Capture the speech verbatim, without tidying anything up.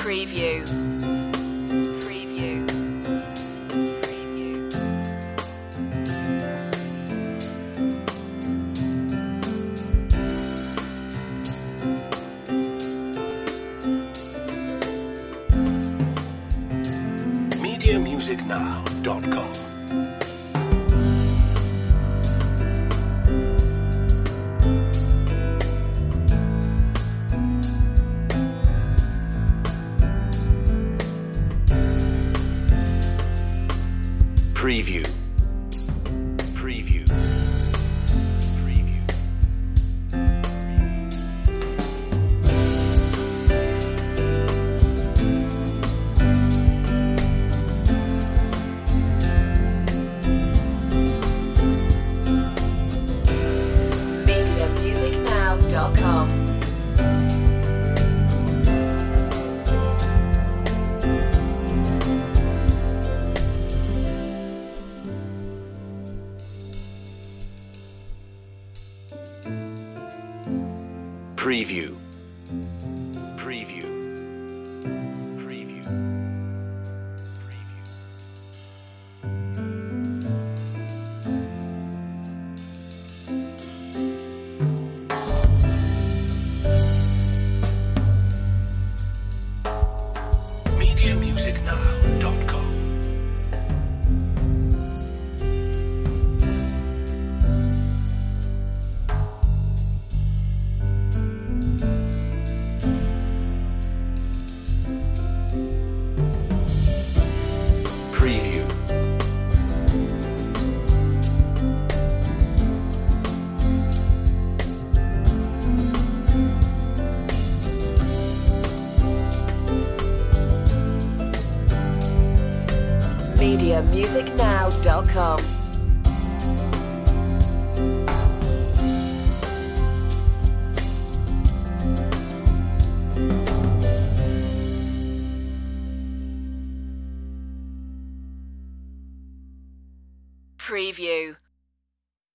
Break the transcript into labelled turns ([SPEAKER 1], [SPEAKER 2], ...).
[SPEAKER 1] Preview. Preview. Preview.
[SPEAKER 2] media music now dot com. Preview. Preview. Preview.
[SPEAKER 1] media music now dot com.
[SPEAKER 2] Preview. Preview. Preview. Preview. media music now dot com. Preview.
[SPEAKER 1] media music now dot com. Preview.